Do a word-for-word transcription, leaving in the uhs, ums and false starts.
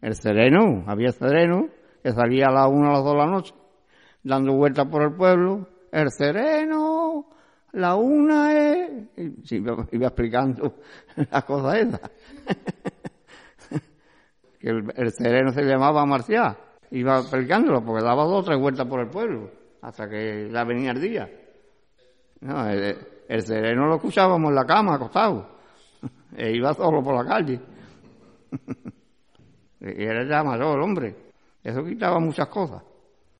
El sereno, había sereno, que salía a las una, a las dos de la noche, dando vueltas por el pueblo. El sereno, la una es... Y sí, iba, iba explicando las cosas esas. Que el, el sereno se llamaba Marcial. Iba explicándolo porque daba dos o tres vueltas por el pueblo, hasta que ya venía el día. No, el, el sereno lo escuchábamos en la cama, acostado. E iba solo por la calle. Y era ya mayor, hombre. Eso quitaba muchas cosas.